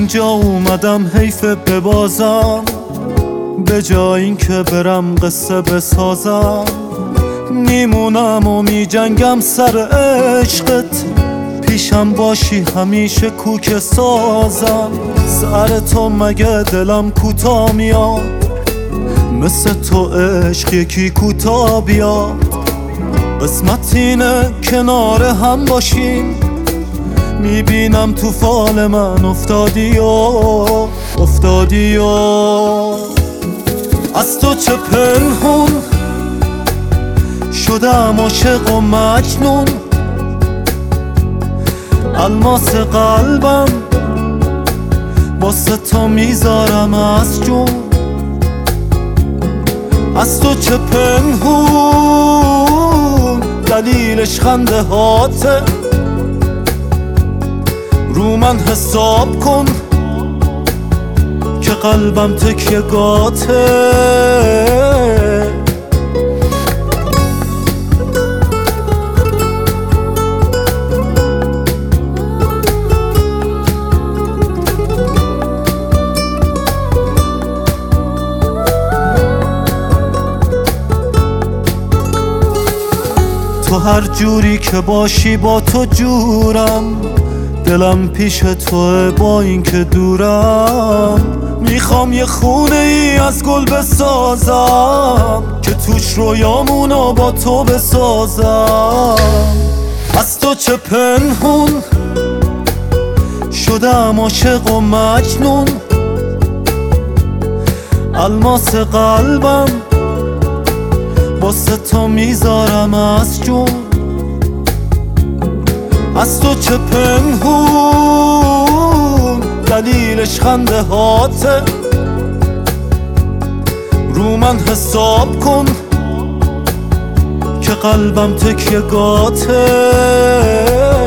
اینجا اومدم حیف ببازم، به جای این که برم قصه بسازم. میمونم و میجنگم سر عشقت، پیشم باشی همیشه کوک سازم. سر تو مگه دلم کوتا میاد، مثل تو عشق یکی کوتا بیاد. قسمت اینه کنار هم باشیم، میبینم تو فال من افتادی و از تو چه پنهون شدم عاشق و مجنون. الماس قلبم واسه تو میذارم از جون. از تو چه پنهون دلیلش خنده هاته، رو من حساب کن که قلبم تکیه گاته. تو هر جوری که باشی با تو جورم، دلم پیش توه با این که دورم. میخوام یه خونه ای از گل بسازم که توش رویامونو با تو بسازم. از تو چه پنهون شدم عاشق و مجنون. الماس قلبم واسه تو میذارم از جون. از تو چه پنهون دلیلش خنده هاته، رو من حساب کن که قلبم تکیه گاته.